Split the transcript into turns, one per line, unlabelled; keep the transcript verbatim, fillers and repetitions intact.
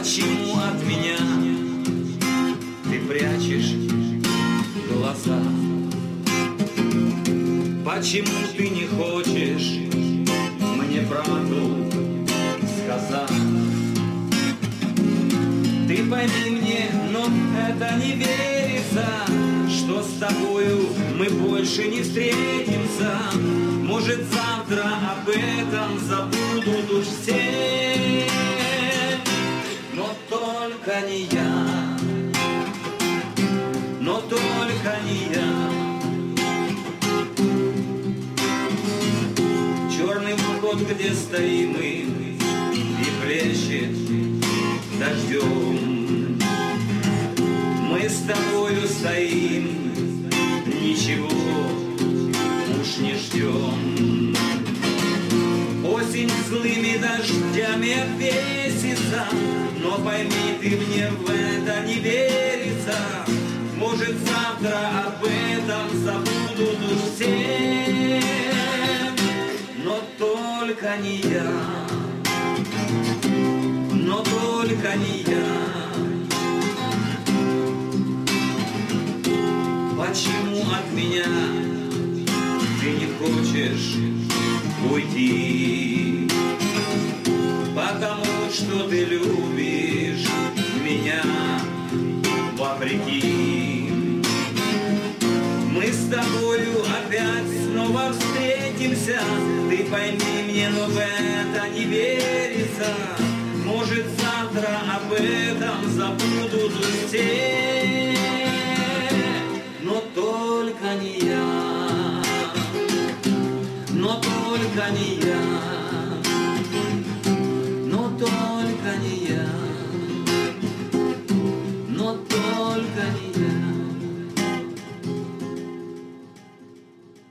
Почему от меня ты прячешь глаза? Почему ты не хочешь мне правду сказать? Ты пойми мне, но это не верится, что с тобою мы больше не встретимся. Может, завтра об этом забудут уж все, но только не я, но только не я. Черный вход, где стоим мы, и плещет дождем. Мы с тобою стоим, ничего уж не ждем. Осень злыми дождями обвесится, но пойми ты, мне в это не верится. Может, завтра об этом забудут уж все, но только не я, но только не я. Почему от меня ты не хочешь уйти? Потому что ты любишь меня вопреки. Мы с тобою опять снова встретимся. Ты пойми мне, но в это не верится. Может, завтра об этом забудут все, но только не я, но только не я, но только не я, но только не я.